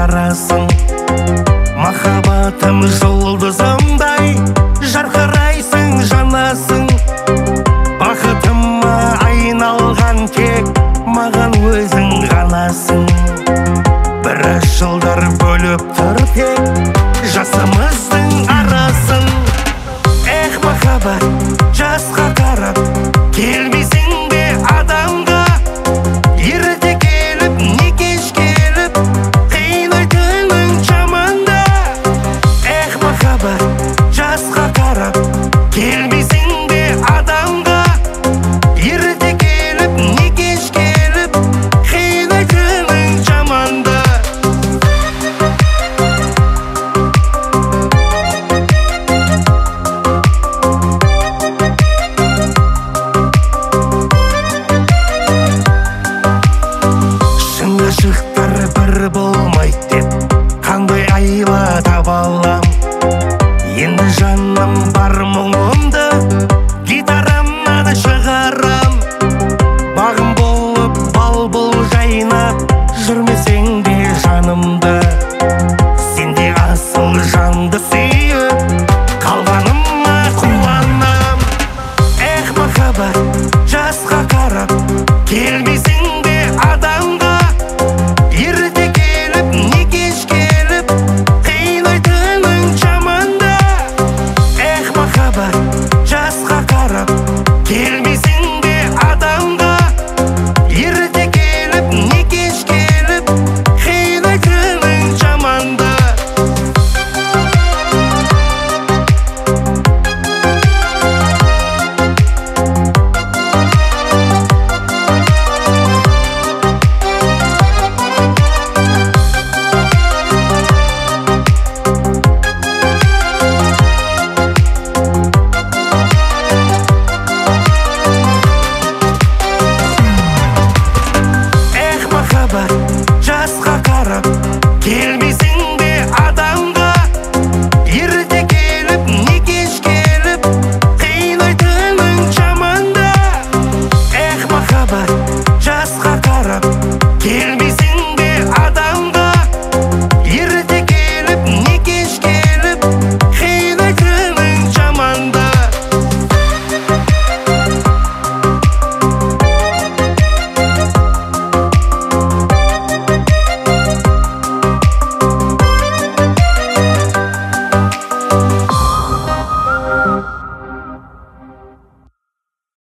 жарасың. Махаббатым жұлдызымдай жарқырайсың, жанасың. Бақытыма айналған тек маған өзің ғанасың. Біраз жылдар бөліп тұр тек жасымыздың арасын. Эх, махаббат, жасқа қарап келмейсің бе адамға? Ерте келіп, не кеш келіп, қинайтының жаманда. Эх, махаббат, жасқа қарап келмейсің бе адамға? Ерте келіп, не кеш келіп, қинайтының жаманда. Шын ғашықтар бір болмайды деп